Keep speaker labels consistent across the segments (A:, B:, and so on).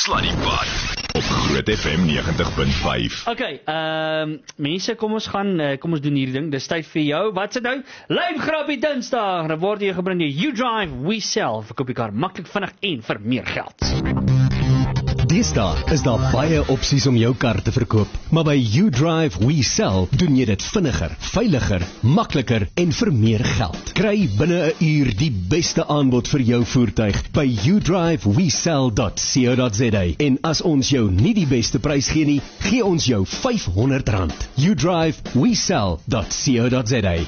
A: Sluddypot op Groot FM 90.5.
B: Okay, mense, kom ons doen hierdie ding. Dis tyd vir jou. Wat se nou? Lymgrappie Dinsdag. Dan word jy gebring deur You Drive, We Sell. Verkoop jy kar maklik, vinnig en vir meer geld.
C: Deesdae is daar baie opsies om jou kar te verkoop, maar by You Drive, We Sell doen jy dit vinniger, veiliger, makliker en vir meer geld. Kry binne 'n uur die beste aanbod vir jou voertuig by youdrivewesell.co.za en as ons jou nie die beste prys gee nie, gee ons jou R500. youdrivewesell.co.za.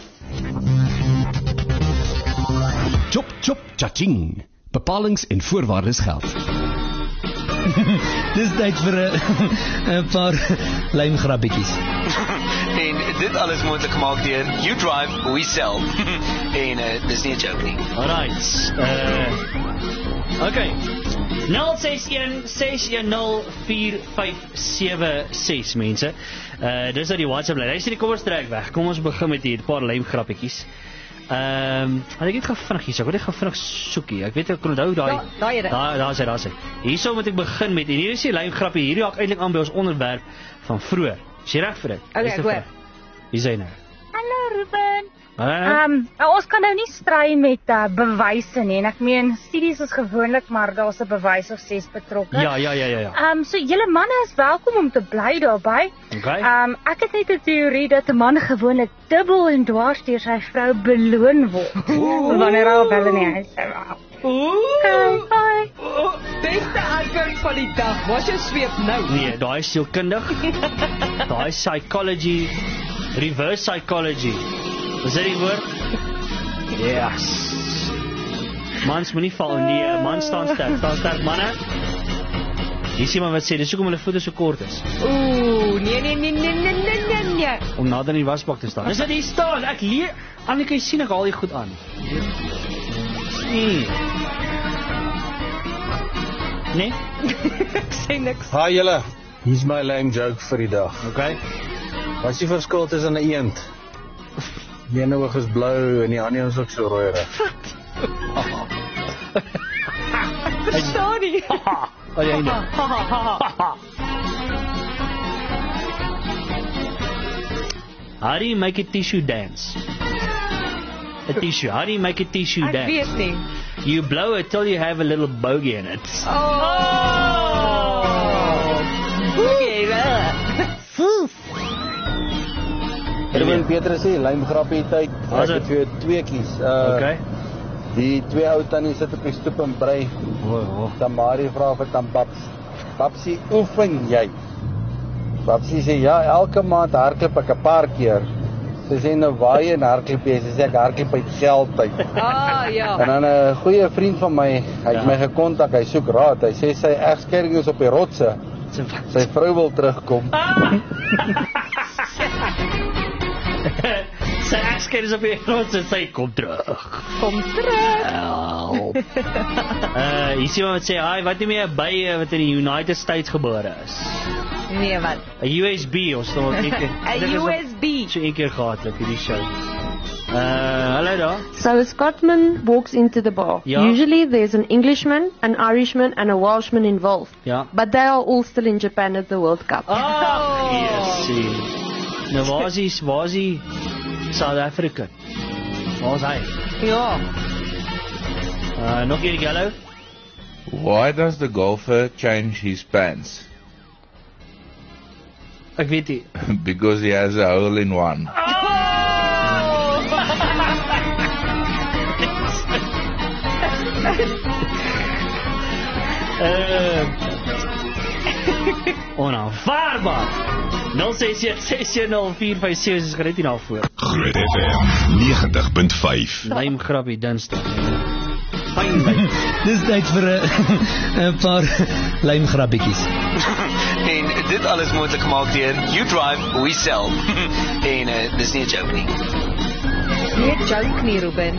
C: Chop chop cha-ching. Bepalings en voorwaardes geld.
D: Dis tyd vir 'n paar lymgrappietjies.
E: En dit alles moontlik gemaak deur You Drive, We Sell. En dis nie 'n joke nie.
B: Alright. Okay. 061-610-4576 mense. Dis nou die WhatsApp lyn. Hy sê die kom ons trek weg. Kom ons begin met hier 'n paar lymgrappietjies. Ek het gevinnig hier, ek wil net gevinnig soekie. Ek weet ek kon onthou daai. Daar sê. Hierso moet ek begin met en hier is die lymgrappie. Hierdie raak eintlik aan by ons onderwerp van vroeër. Is jy reg vir dit?
F: Okay, ek hoor.
B: Wie sê nou?
F: Hallo Ruben. Ons kan nou nie stry met bewyse nie en ek meen studies is gewoonlik maar daar's 'n bewys of 6 betrokke.
B: Ja.
F: So julle manne is welkom om te bly daarbey.
B: Okay.
F: Ek het net 'n teorie dat 'n man gewoonlik dubbel en dwars deur sy vrou beloon word. Wanneer hy op hulle nie is. Bye.
G: Beste antwoord van die dag. Wat jou sweep nou?
B: Nee, daai is sielkundig. Daai psychology, reverse psychology. Is dit die woord? Yes. Mans moet nie val nie, man staan sterk manne. Jy sien maar wat sê, dis hoekom hulle voete so kort is.
G: Nee.
B: Om nader in die wasbak te staan. Dis dit hier staan, ek leer, Anneke, jy sien ek haal jy goed aan. Nee?
G: Ek sê niks.
H: Hi julle, hier's my lame joke vir die dag.
B: Okay.
H: Wat is die verskil tussen 'n eend? Die ene oog is blou en die ander is ook so rooierig.
G: Verstaan nie.
B: Oh, jy nie. How do you make a tissue dance? A tissue. How do you make a tissue
G: Ek
B: dance?
G: weet nie.
B: You blow it till you have a little bogey in it.
G: Okay,
H: Erwin Petrus sê, lymgrappie tyd. Ek het vir tweeetjies.
B: Okay.
H: Die twee ou tannies sit op die stoep en brei. Tamari vra vir Tambabs. Babsie, oefen jy? Babsie sê, ja, elke maand hardloop ek 'n paar keer. Sy sê, nou waar jy in hardloop jy? Sy sê, ek hardloop uit geld uit.
G: ja.
H: En dan 'n goeie vriend van my, hy het my gekontak, hy soek raad. Hy sê, sy egskeiding is op die rotse. Sy vrou wil terugkom.
B: Sy egskeiding is op die grond en sy kom terug. Help. Hier sien wat sê, wat nie meer by wat in die United States gebore is.
G: Nee, wat?
B: 'n USB, ons staan ook nie.
G: 'n USB.
B: So een keer gehad op hierdie show. Hallo daar.
I: So a Scotsman walks into the bar.
B: Ja.
I: Usually there's an Englishman, an Irishman and a Welshman involved.
B: Ja.
I: But they are all still in Japan at the World Cup.
B: Yes. Nou waar is hy South African? Waar is hy?
G: Ja.
B: Nog hier yellow.
J: Why does the golfer change his pants?
B: Ek weet nie.
J: Because he has a hole in one.
B: Onaanvaarbaar. 061-610-456 is gereed hier voor.
A: Groot FM 90.5.
B: Lymgrappie Dinsdag. Fyn lym.
D: Dis tyd vir 'n paar lymgrappietjies.
E: En dit alles moontlik gemaak deur You Drive, We Sell. En dis nie 'n joke nie.
G: Nie 'n joke nie, Ruben.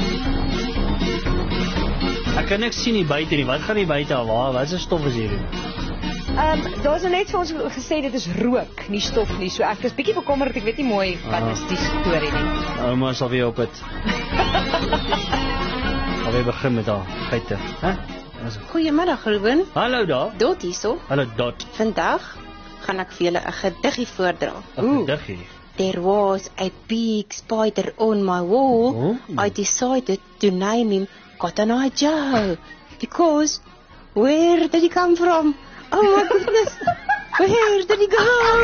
B: Ek kan niks sien hier buite nie. Wat gaan hier buite al? Wat is 'n stof is hier?
G: Daar's net vir ons gesê dit is rook, nie stof nie. So ek is bietjie bekommerd, ek weet nie mooi wat is die storie nie.
B: Ouma sal weer op dit. Alweer begin met haar feite, hè?
I: Goeiemiddag, Ruben.
B: Hallo daar.
I: Dot hierso.
B: Hallo Dot.
I: Vandag gaan ek vir julle 'n gediggie voordra.
B: 'n Gediggie.
I: There was a big spider on my wall. I decided to name him Cotton Eye Joe. Because where did he come from? Oh my goodness. Where did he go?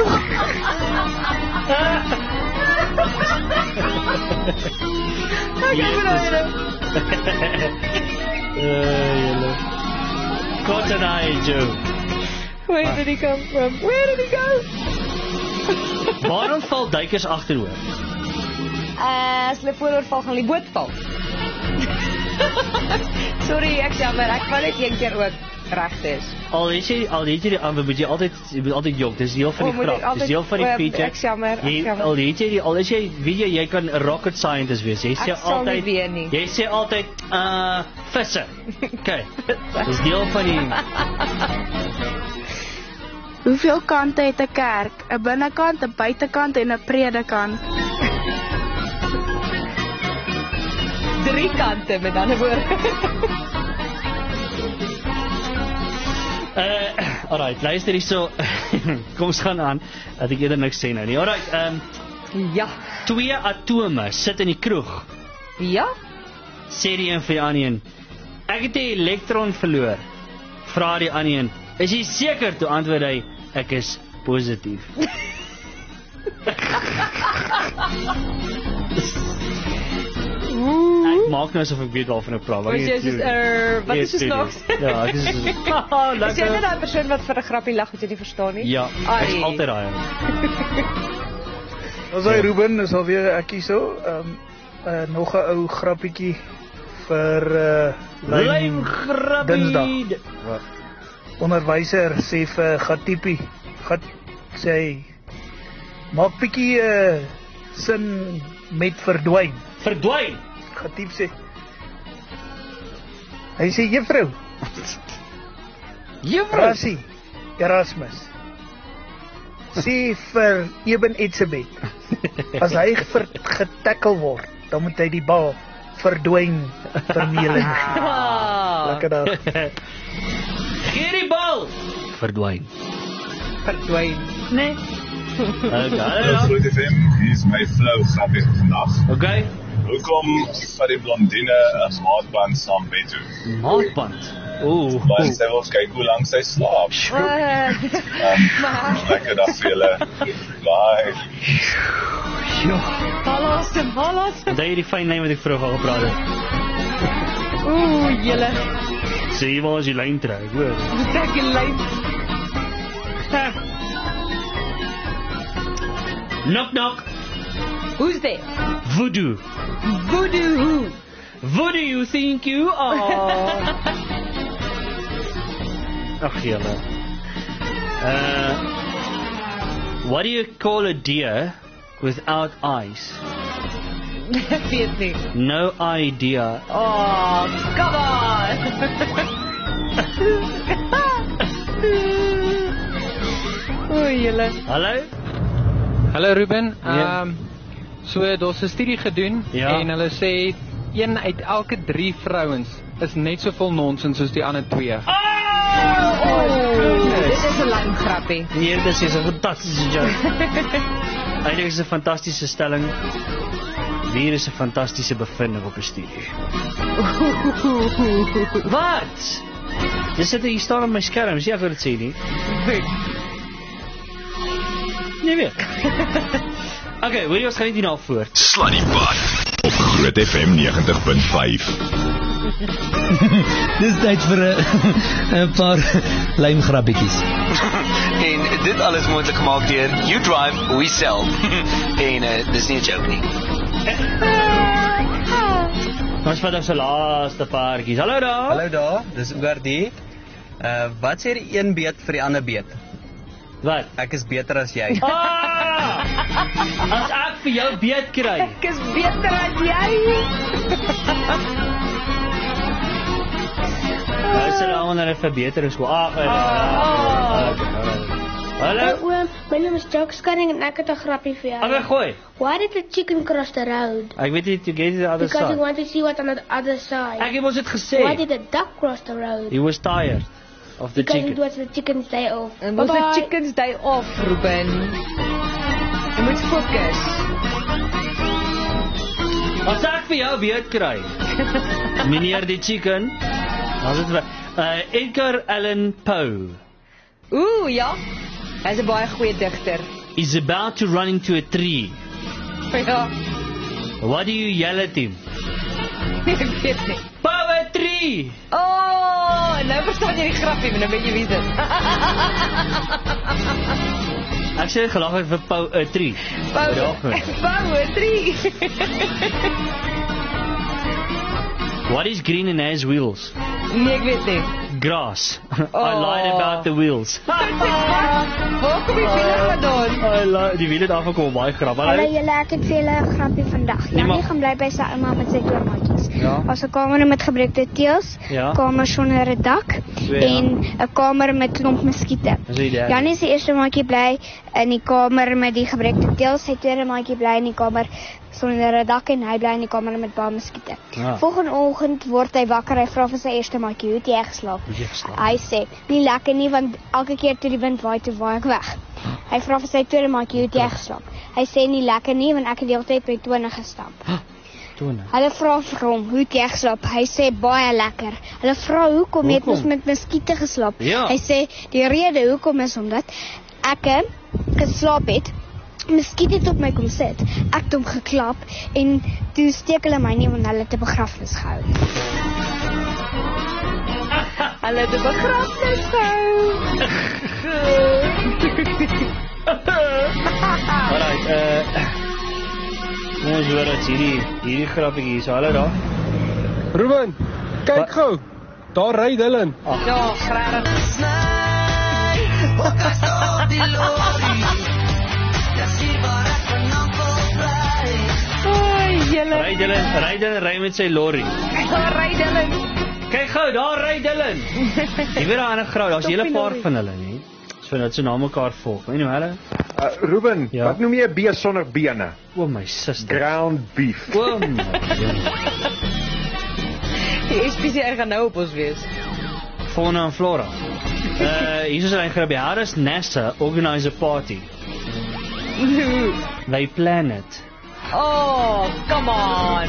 B: Cotton Eye Joe.
G: Where did he come from? Where did he go?
B: Waarom val duikers agteroor?
G: As hulle vooroor val, gaan die boot val. Sorry, ek jammer, ek kan net een keer ook reg is.
B: Al het jy die antwoord, moet jy altyd jok. Dis deel van die grap. Dis deel van die feature.
G: Ek jammer.
B: Al het jy weet jy kan 'n rocket scientist wees. Jy sê altyd visse. Okay. Dis deel van die
K: Hoeveel kante het 'n kerk? 'n binnekant, 'n buitekant en 'n predikant.
G: 3 kante met ander woorde.
B: Alright, luister hierso. Kom ons gaan aan. Dat ek eerder niks sê nou nie. Alright,
G: ja.
B: 2 atome sit in die kroeg.
G: Ja?
B: Sê die een vir die ander een. Ek het 'n elektron verloor. Vra die ander een. Is jy seker? Toe antwoord hy, ek is positief. Ek maak nou asof ek weet waarvan ek praat.
G: Wat is jy snaaks?
B: Ja, ek is
G: Is jy net daai persoon wat vir 'n grappie lag wat jy nie verstaan nie?
B: Ja, ek is altyd daai.
L: Ons hy Ruben, is alweer ek hierso. Nog 'n ou grappietjie vir
B: Lijmgrappie.
L: Dinsdag. Onderwyser sê vir Gatipie, sê hy, maak bietjie sin met verdwyn.
B: Verdwyn?
L: Gatiep sê, hy sê, juffrou, Rassie, Erasmus, sê vir Eben Etzebeth, as hy getackle word, dan moet hy die bal verdwyn vermeling. Lekker dag.
B: Gee die bal! Verdwyn.
G: Nee.
A: Groot FM, hier is my flow grappie vandag.
B: Okay.
A: Hoekom vat die blondine 'n maatband saam bed toe?
B: Maatband?
A: Want sy wil kyk hoe lank sy slaap. Lekker dag vir julle. Bye.
G: Hallo.
B: Dat jy die fyn lyn wat ek vroeër al gepraat het.
G: Julle.
B: Sê jy waar is die lyn trek, hoor?
G: Trek die lyn.
B: Knock knock.
G: Who's there?
B: Voodoo.
G: Voodoo who?
B: Voodoo you think you are? Ach julle. What do you call a deer without eyes?
G: Ek weet nie.
B: No idea.
G: Oh, come on. Julle.
M: Hallo Ruben. So daar's 'n studie gedoen en hulle sê een uit elke 3 vrouens is net so vol nonsens soos die ander 2.
G: Dit is 'n lang grappie.
B: Nee, dit is 'n fantastiese joke. Eintlik is 'n fantastiese stelling. Hier is 'n fantastiese bevinding op 'n studie. Wat? Dis dit hier staan op my skerm, sien ek wat dit sê nie? Nee weer. Okay, hoor jy ons gaan nie hierna voort.
A: Sluddy Bud op Groot FM 90.5.
D: Dis tyd vir 'n paar lijmgrappietjies.
E: En dit alles moontlik gemaak deur You Drive, We Sell. En dis nie 'n joke nie.
B: Ons vat ons laaste paartjies. Hallo daar,
N: dis Gardie. Wat sê die een beet vir die ander beet?
B: Wat?
N: Ek is beter as jy.
B: As ek vir jou beet kry.
G: Ek is beter as jy.
B: Ons sal almal na 'n verbeteringskool. Hallo oom,
K: My name is Jokes Cunning en ek het 'n grappie vir jou.
B: Okay, gooi.
K: Why did the chicken cross the road?
B: Ek weet nie, to get to the other
K: Because
B: side.
K: he wanted to see what on the other side.
B: Ek het ons dit gesê.
K: Why did the duck cross the road?
B: He was tired of the
K: Because
B: chicken.
K: it was the chicken's day off.
G: En was the chicken's day off, Ruben. Jy moet fokus.
B: Wat sê ek vir jou beurt kry? Meneer die chicken. Was dit Edgar Allan Poe.
G: Ooh, ja. Hy's 'n baie goeie digter.
B: Is about to run into a tree.
G: Ja.
B: What do you yell at him?
G: Ek weet nie.
B: Poetry!
G: Oh, nou verstaan jy die grappie, maar nou weet jy wie dit is.
B: Ek sê gelag het vir poetry.
G: Poetry.
B: What is green and has wheels?
G: Nee, ek weet nie.
B: Grass. I lied about the wheels.
G: Waar kom die wiele vandaan?
B: Die wiele het afgekom, baie grap.
O: Hallo julle, ek het vir julle 'n grappie vandag. Janie gaan bly by sy ouma met sy twee maatjies.
B: Ja.
O: Daar's 'n kamer met gebreekte teëls,
B: Ja.
O: kamer sonder 'n dak en 'n kamer met klomp muskiete.
B: Dis die derde.
O: Janie se eerste maatjie bly in die kamer met die gebreekte teëls, sy tweede maatjie bly in die kamer sonder 'n dak en hy bly in die kamer met baie muskiete.
B: Ja.
O: Volgende oggend word hy wakker, hy vra vir sy eerste maatjie, "Hoe het jy geslaap?" Hy sê, "Nie lekker nie, want elke keer toe die wind waai, toe waai ek weg." Hy vra vir sy tweede maatjie, "Hoe het jy geslaap?" Hy sê, "Nie lekker nie, want ek het die hele tyd by tone gestamp." Hulle vra vir hom, "Hoe het jy geslaap?" Hy sê, "Baie lekker." Hulle vra, "Hoekom het ons met muskiete geslaap?"
B: Ja.
O: Hy sê, "Die rede hoekom is omdat ek geslaap het. Muskiet het op my kom sit. Ek het hom geklap en toe steek hulle my nie, want hulle het 'n begrafnis gehou.
G: Hulle het 'n begrafnis gehou.
B: Alright, ons hoor dat hierdie grappietjie is. Hallo daar.
P: Ruben, kyk gou. Daar ry Dylan.
G: Ja, graag.
B: Ry met sy lorry.
G: Ry Dylan.
B: Kyk gou, daar ry Dylan. Jy weet daar 'n ander grou, daar's 'n hele paar van hulle, nie? So dat sy na mekaar volg. Weet jy hoe hulle?
Q: Ruben, wat noem jy 'n bees sonder bene?
B: O my suster.
Q: Ground beef.
B: O my.
G: Die SPCR gaan nou op ons wees.
B: Fauna en flora. Hier is 'n grapie. How does NASA organize a party? They plan it.
G: Oh, come on.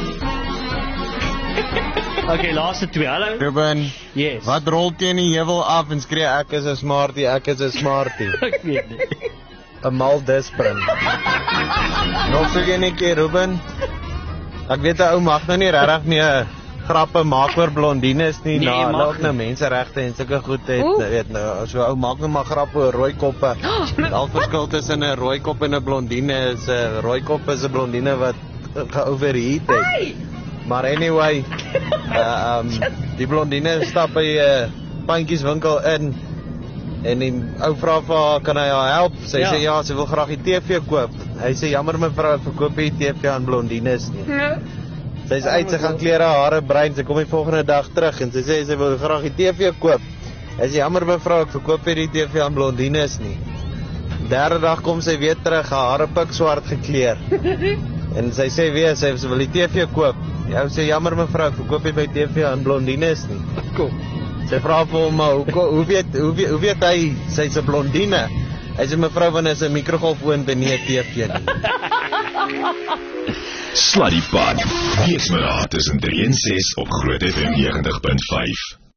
B: Okay, laaste twee. Hallo.
R: Ruben.
B: Yes.
R: Wat rol teen die heuwel af en skree ek is 'n smartie, ek is 'n smartie.
B: Ek weet nie.
R: 'n Maldispring. Nog so een keer, Ruben. Ek weet 'n ou mag nou nie regtig meer grappe maak oor blondines nie,
B: Nee,
R: hulle
B: mag
R: ook nou menseregte en sulke goed het, weet nou, so ou maak nou maar grappe oor rooi koppe. Al verskil tussen 'n rooi kop en 'n blondine is 'n rooi kop is 'n blondine wat geoverheat het. Maar anyway, die blondine stap by 'n pandjieswinkel in en die ou vra vir haar, kan hy haar help? Sy sê ja, sy wil graag die TV koop. Hy sê jammer mevrou, ek verkoop nie TV aan blondines nie. Sy is uit, sy gaan klere, hare bruin, sy kom die volgende dag terug en sy sê sy wil graag die TV koop. Hy sê jammer mevrou, ek verkoop nie die TV aan blondines nie. Derde dag kom sy weer terug, haar hare pikswart gekleer. En sy sê weer, sy wil die TV koop. Hy sê jammer mevrou, ek verkoop nie by TV aan blondines nie. Kom. Sy vra vir hom, maar hoe weet hy sy's 'n blondine? Hy sê mevrou, want is 'n mikrogolfoon binne 'n TV nie.
S: Sluddy Pod. Weesmiddag tussen 3 en 6 op Groot FM 90.5.